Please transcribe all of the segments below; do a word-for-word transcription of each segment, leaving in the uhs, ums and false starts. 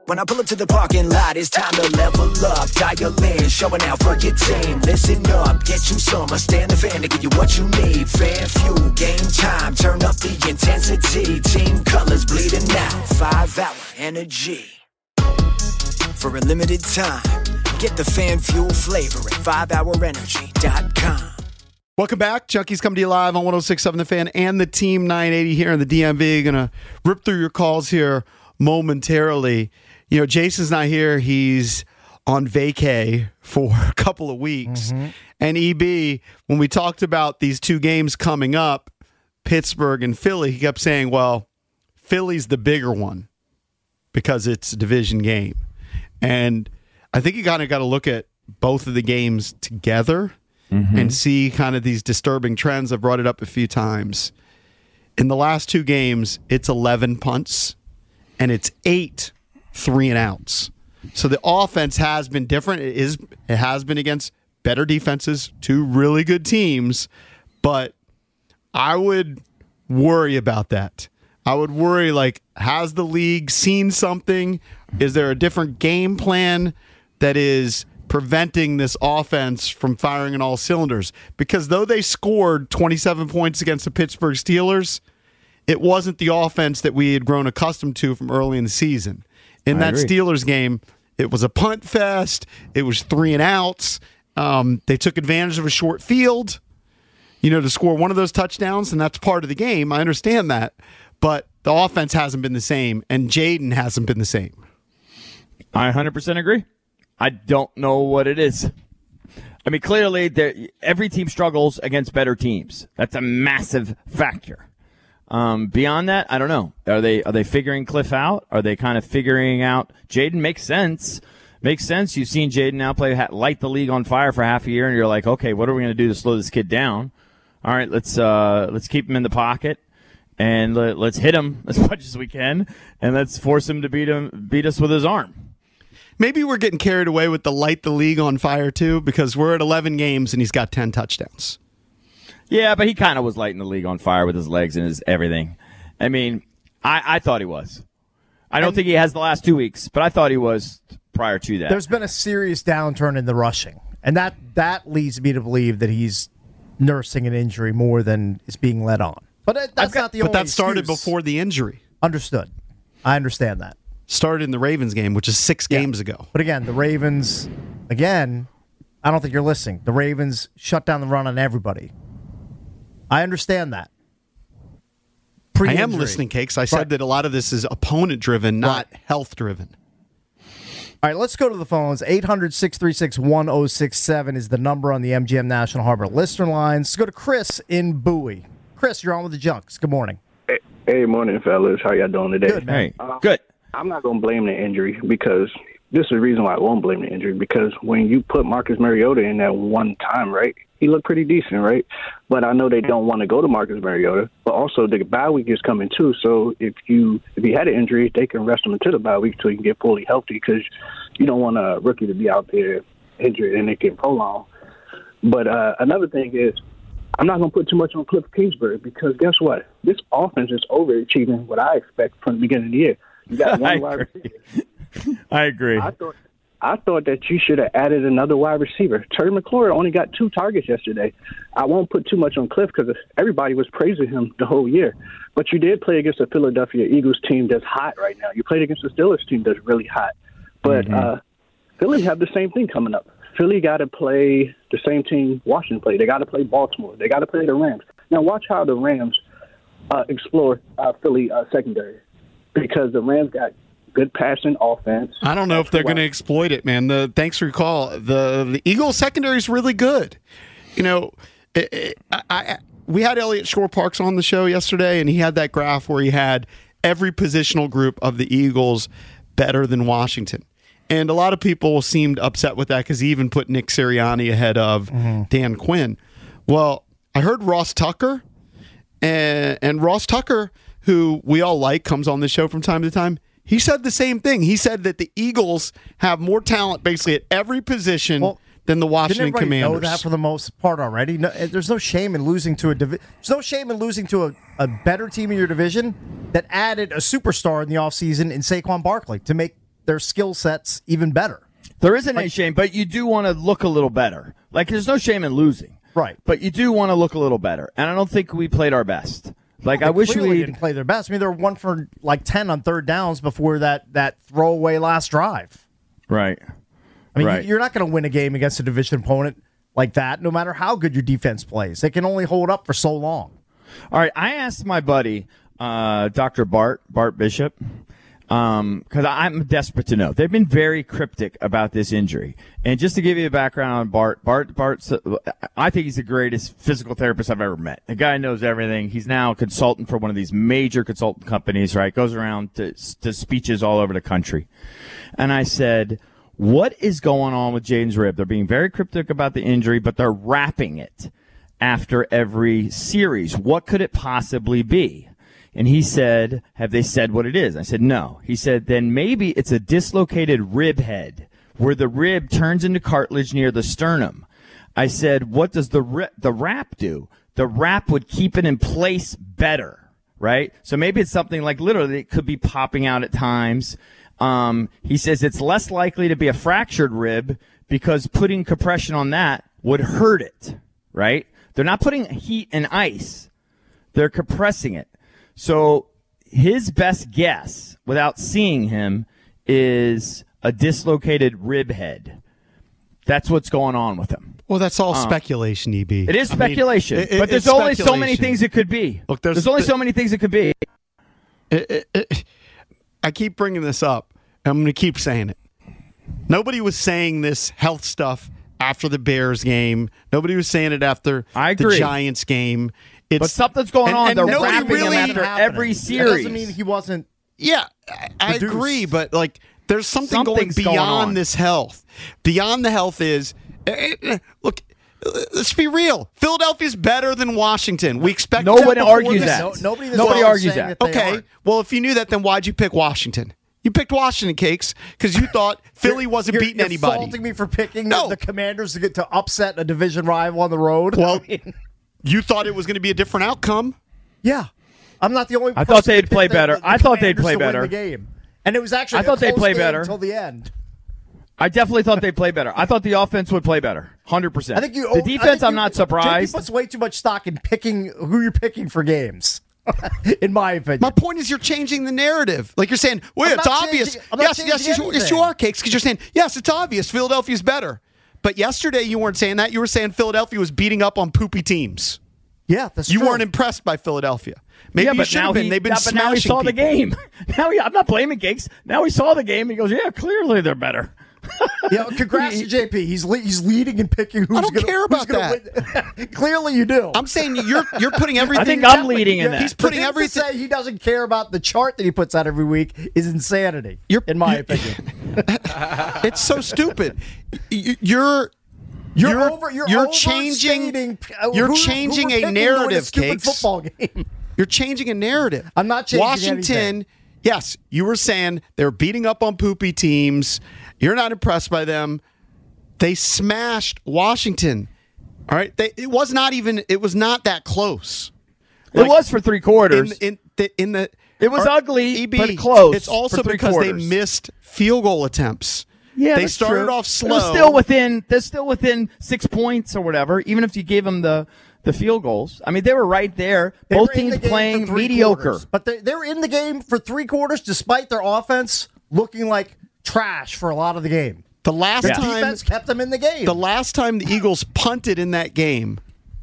When I pull up to the parking lot, it's time to level up. Dial in, showing out for your team. Listen up, get you some. I stand the fan to give you what you need. Fan fuel, game time, turn up the intensity. Team colors bleeding out, five hour energy. For a limited time, get the fan fuel flavor at five hour energy dot com. Welcome back. Junkies coming to you live on one oh six point seven The Fan and the Team nine eighty here in the D M V. Going to rip through your calls here momentarily. You know, Jason's not here. He's on vacay for a couple of weeks. Mm-hmm. And E B, when we talked about these two games coming up, Pittsburgh and Philly, he kept saying, well, Philly's the bigger one because it's a division game. And I think you kind of got to look at both of the games together mm-hmm. and see kind of these disturbing trends. I've brought it up a few times. In the last two games, it's eleven punts and it's eight three and outs. So the offense has been different. It is it has been against better defenses, two really good teams, but I would worry about that. I would worry, like, has the league seen something? Is there a different game plan that is preventing this offense from firing on all cylinders? Because though they scored twenty-seven points against the Pittsburgh Steelers, it wasn't the offense that we had grown accustomed to from early in the season. In I that agree. Steelers game, it was a punt fest. It was three and outs. Um, they took advantage of a short field, you know, to score one of those touchdowns, and that's part of the game. I understand that. But the offense hasn't been the same, and Jaden hasn't been the same. I one hundred percent agree. I don't know what it is. I mean, clearly, every team struggles against better teams. That's a massive factor. Um, beyond that, I don't know. Are they are they figuring Cliff out? Are they kind of figuring out Jaden? Makes sense. Makes sense. You've seen Jaden now play light the league on fire for half a year, and you're like, okay, what are we going to do to slow this kid down? All right, let's uh, let's keep him in the pocket and let, let's hit him as much as we can, and let's force him to beat him beat us with his arm. Maybe we're getting carried away with the light the league on fire too, because we're at eleven games and he's got ten touchdowns. Yeah, but he kind of was lighting the league on fire with his legs and his everything. I mean, I, I thought he was. I don't and think he has the last two weeks, but I thought he was prior to that. There's been a serious downturn in the rushing, and that, that leads me to believe that he's nursing an injury more than is being led on. But that's got, not the but only that started excuse. Before the injury. Understood. I understand that. Started in the Ravens game, which is six yeah. games ago. But again, the Ravens, again, I don't think you're listening. The Ravens shut down the run on everybody. I understand that. I am listening, Cakes. I right. said that a lot of this is opponent-driven, not right. health-driven. All right, let's go to the phones. eight hundred, six three six, one oh six seven is the number on the M G M National Harbor listener lines. Let's go to Chris in Bowie. Chris, you're on with the Junks. Good morning. Hey, hey morning, fellas. How y'all doing today? Good, man. Hey, uh, good. I'm not going to blame the injury because this is the reason why I won't blame the injury, because when you put Marcus Mariota in that one time, right, he looked pretty decent, right? But I know they don't want to go to Marcus Mariota, but also the bye week is coming too. So if you if he had an injury, they can rest him until the bye week so he can get fully healthy, because you don't want a rookie to be out there injured and it can prolong. But uh, another thing is, I'm not going to put too much on Cliff Kingsbury, because guess what? This offense is overachieving what I expect from the beginning of the year. You got one wide receiver. I agree. I thought I thought that you should have added another wide receiver. Terry McLaurin only got two targets yesterday. I won't put too much on Cliff because everybody was praising him the whole year. But you did play against the Philadelphia Eagles team that's hot right now. You played against the Steelers team that's really hot. But mm-hmm. uh, Philly have the same thing coming up. Philly got to play the same team Washington played. They got to play Baltimore. They got to play the Rams. Now watch how the Rams uh, explore uh, Philly uh, secondary, because the Rams got good passing offense. I don't know if they're going to exploit it, man. The thanks for your call. The the Eagles secondary is really good. You know, it, it, I, I we had Elliot Shore Parks on the show yesterday, and he had that graph where he had every positional group of the Eagles better than Washington. And a lot of people seemed upset with that because he even put Nick Sirianni ahead of mm-hmm. Dan Quinn. Well, I heard Ross Tucker, and, and Ross Tucker, who we all like, comes on the show from time to time. He said the same thing. He said that the Eagles have more talent basically at every position well, than the Washington didn't everybody Commanders. Know that for the most part already. No, there's no shame in losing to a divi- There's no shame in losing to a, a better team in your division that added a superstar in the offseason in Saquon Barkley to make their skill sets even better. There isn't any shame, but you do want to look a little better. Like, there's no shame in losing. Right. But you do want to look a little better. And I don't think we played our best. Like, Well, I they wish clearly we didn't play their best. I mean, they were one for like ten on third downs before that, that throwaway last drive. Right. I mean, Right. you- you're not going to win a game against a division opponent like that, no matter how good your defense plays. They can only hold up for so long. All right, I asked my buddy, uh, Doctor Bart, Bart Bishop, because I'm desperate to know. They've been very cryptic about this injury. And just to give you a background on Bart, Bart, Bart's, I think he's the greatest physical therapist I've ever met. The guy knows everything. He's now a consultant for one of these major consultant companies, right? Goes around to, to speeches all over the country. And I said, what is going on with Jaden's rib? They're being very cryptic about the injury, but they're wrapping it after every series. What could it possibly be? And he said, have they said what it is? I said, no. He said, then maybe it's a dislocated rib head where the rib turns into cartilage near the sternum. I said, what does the ri- the wrap do? The wrap would keep it in place better, right? So maybe it's something like literally it could be popping out at times. Um, he says it's less likely to be a fractured rib because putting compression on that would hurt it, right? They're not putting heat and ice. They're compressing it. So his best guess, without seeing him, is a dislocated rib head. That's what's going on with him. Well, that's all speculation, E B. It is I mean, speculation, it- it- but there's it's only so many speculation. things it could be. Look, there's- there's only so many things it could be. It- it- it- I keep bringing this up. And I'm going to keep saying it. Nobody was saying this health stuff after the Bears game. Nobody was saying it after I the agree. Giants game. It's, But something's going and- on. and They're nobody wrapping him really- after every That series. doesn't mean he wasn't. Yeah, I, I Reduced. agree, but like there's something Something's going going beyond on. this health. Beyond the health is eh, eh, look. eh, Let's be real. Philadelphia's better than Washington. We expect No that one before argues this- that. No, nobody this Nobody is argues saying that. they Okay, aren't. well, if you knew that, then why'd you pick Washington? You picked Washington, Cakes, because you thought Philly wasn't You're- beating you're anybody. faulting me for picking No. the, the Commanders to get to upset a division rival on the road. Well, I mean, you thought it was going to be a different outcome. yeah, I'm not the only. I person thought they'd that play picked the- better. the I thought they'd Commanders play to win better. the game, and it was actually. I thought a they'd close play game better. until the end. I definitely thought they'd play better. I thought the offense would play better. one hundred percent. I think you. The I think defense, I'm you- not J P surprised. puts way too much stock in picking who you're picking for games. In my opinion, My point is, you're changing the narrative. Like you're saying, well, I'm it's not obvious. changing- I'm not Yes, yes, changing yes, you- yes, you anything. are, Cakes, because you're saying, yes, it's obvious. Philadelphia's better. But yesterday, you weren't saying that. You were saying Philadelphia was beating up on poopy teams. yeah, that's You true. weren't impressed by Philadelphia. Maybe yeah, you but should now have been. he, They've been yeah, but smashing now he saw the people. game. Now he, I'm not blaming Cakes. Now he saw the game. And he goes, yeah, clearly they're better. Yeah, congrats to J P. He's le- he's leading and picking who's I don't gonna, care who's about gonna win. Clearly, you do. I'm saying you're you're putting everything. I think I'm leading in Yeah, that. He's for putting him to everything. say he doesn't care about the chart that he puts out every week is insanity. You're- in my you- opinion. It's so stupid. You- You're You're, you're over. You're, you're overstating, changing. uh, You're who- changing who we're a picking to win narrative, stupid Cakes. football game. You're changing a narrative. I'm not changing Washington, anything. yes, you were saying they're beating up on poopy teams. You're not impressed by them. They smashed Washington. All right, they, it was not even. It was not that close. It was for three quarters. In, in the in the It was or- ugly, E B, but close It's also for three because quarters. they missed field goal attempts. Yeah, they that's started true. off They're slow. still within. They're still within six points or whatever. Even if you gave them the the field goals, I mean, they were right there. They Both were in teams the game playing for three mediocre. quarters, but they, they were in the game for three quarters, despite their offense looking like trash for a lot of the game. the last The time defense kept them in the game. the last time the Eagles punted in that game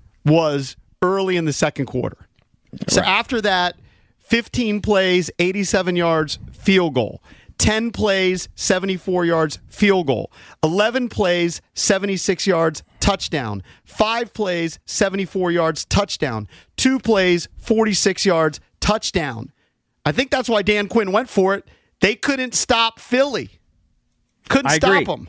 was early in the second quarter. So after that, fifteen plays, eighty-seven yards, field goal. ten plays, seventy-four yards, field goal. eleven plays, seventy-six yards, touchdown. five plays, seventy-four yards, touchdown. two plays, forty-six yards, touchdown. I think that's why Dan Quinn went for it. They couldn't stop Philly. Couldn't I stop agree. them.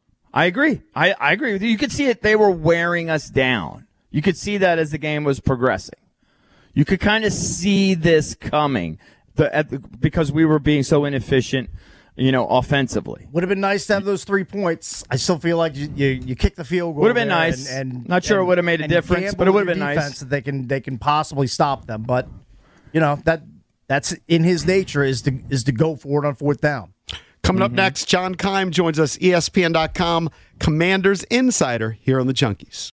I agree. I, I agree with you. You could see it. They were wearing us down. You could see that as the game was progressing. You could kind of see this coming the, at the, because we were being so inefficient, you know, offensively. Would have been nice to have those three points. I still feel like you you, you kick the field goal. Would have been there nice. And, and Not sure it and- would have made a and difference, gamble but it would with have your been nice. defense That they can they can possibly stop them, but you know that that's in his nature is to is to go for it on fourth down. Coming up next, John Keim joins us, E S P N dot com Commanders Insider here on the Junkies.